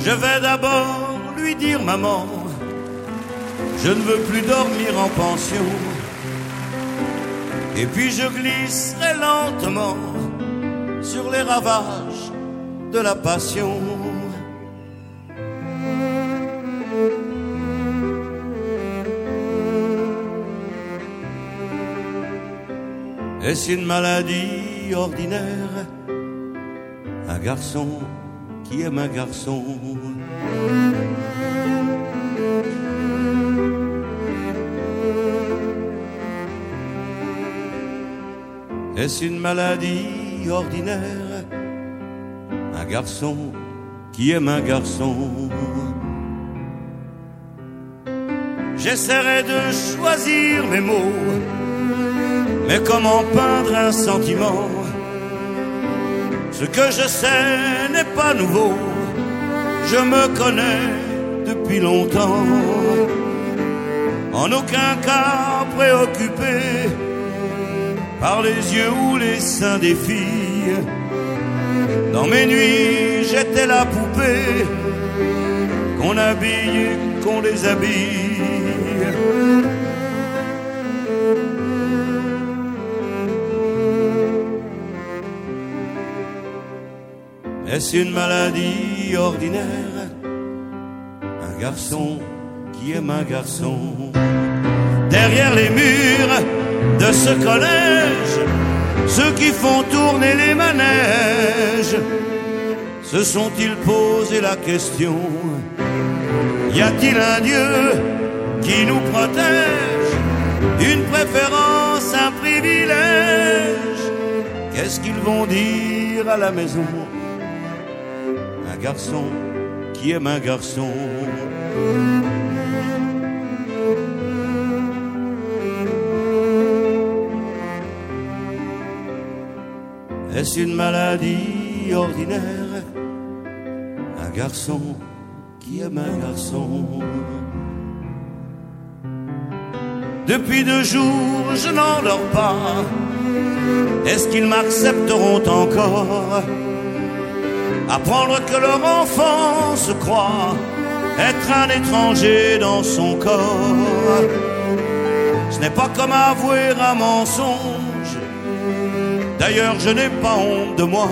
Je vais d'abord lui dire maman, je ne veux plus dormir en pension. Et puis je glisserai lentement sur les ravages de la passion. Est-ce une maladie ordinaire? Un garçon qui aime un garçon. Est-ce une maladie ordinaire? Un garçon qui aime un garçon. J'essaierai de choisir mes mots, mais comment peindre un sentiment? Ce que je sais n'est pas nouveau, je me connais depuis longtemps. En aucun cas préoccupé par les yeux ou les seins des filles. Dans mes nuits, j'étais la poupée qu'on habille, qu'on les habille. Est-ce une maladie ordinaire? Un garçon qui aime un garçon. Derrière les murs de ce collège, ceux qui font tourner les manèges se sont-ils posé la question? Y a-t-il un Dieu qui nous protège? Une préférence, un privilège? Qu'est-ce qu'ils vont dire à la maison? Un garçon qui aime un garçon. Est-ce une maladie ordinaire? Un garçon qui aime un garçon. Depuis 2 jours, je n'en dors pas. Est-ce qu'ils m'accepteront encore? Apprendre que leur enfant se croit être un étranger dans son corps. Ce n'est pas comme avouer un mensonge. D'ailleurs, je n'ai pas honte de moi.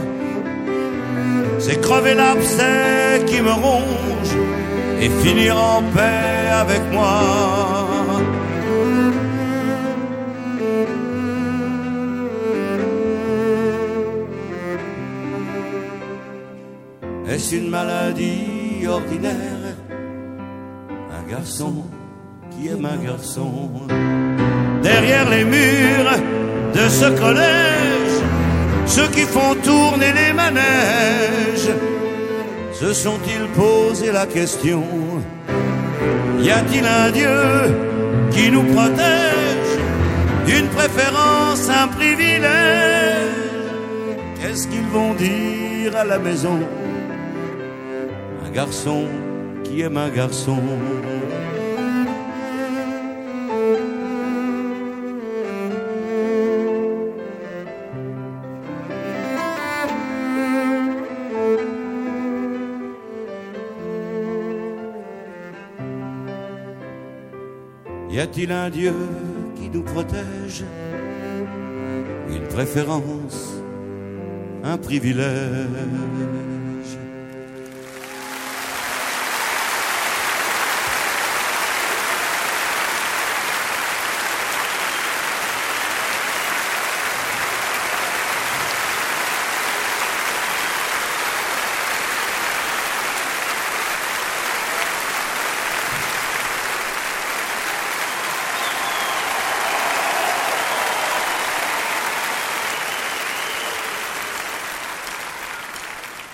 C'est crever l'abcès qui me ronge et finir en paix avec moi. Est-ce une maladie ordinaire? Un garçon qui aime un garçon. Derrière les murs de ce collège, ceux qui font tourner les manèges se sont-ils posé la question? Y a-t-il un Dieu qui nous protège? Une préférence, un privilège? Qu'est-ce qu'ils vont dire à la maison? Un garçon qui aime un garçon. Y a-t-il un Dieu qui nous protège? Une préférence, un privilège?